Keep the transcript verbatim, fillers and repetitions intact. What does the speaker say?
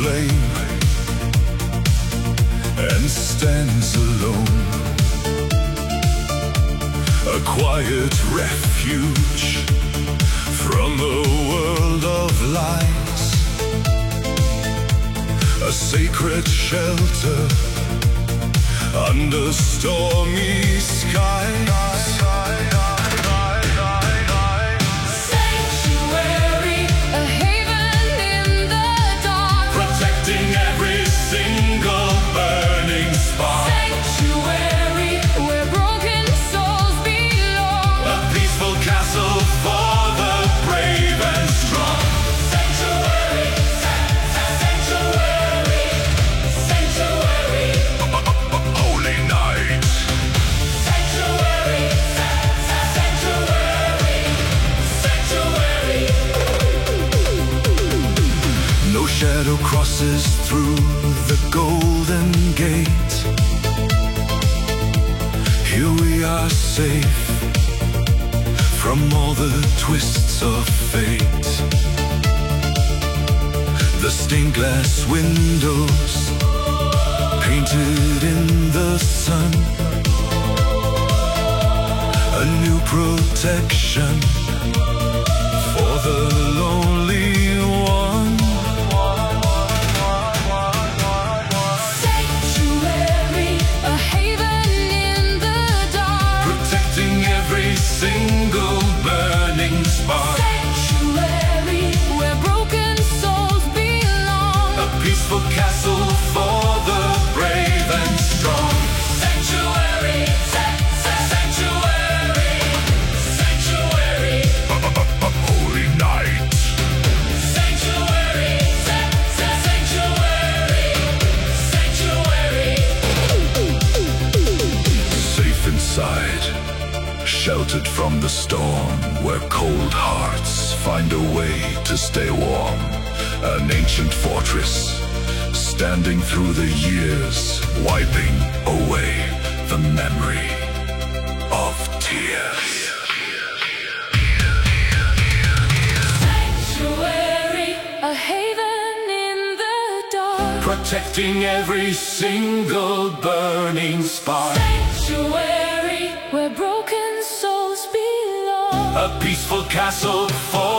flame and stands alone, a quiet refuge from a world of lies, a sacred shelter under stormy skies. Sanctuary, a haven in the dark, Protecting every single burning spark. sanctuary where broken souls belong, A peaceful castle for the brave and strong. sanctuary, sanctuary, sanctuary, Holy night. sanctuary, sanctuary, sanctuary. No shadow crosses through the golden gate. Here we are safe from all the twists of fate. The stained glass windows painted in the sun, a new protection for the lonely one. Sanctuary, a haven in the dark, Protecting every single burning spark. sanctuary where broken souls belong, A peaceful castle for the brave and strong. sanctuary, sanctuary, sanctuary, Holy night. sanctuary, sanctuary, sanctuary. Safe inside, sheltered from the storm, where cold hearts find a way to stay warm. An ancient fortress, standing through the years, wiping away the memory of tears. Sanctuary, a haven in the dark, Protecting every single burning spark. sanctuary where broken souls belong, A peaceful castle for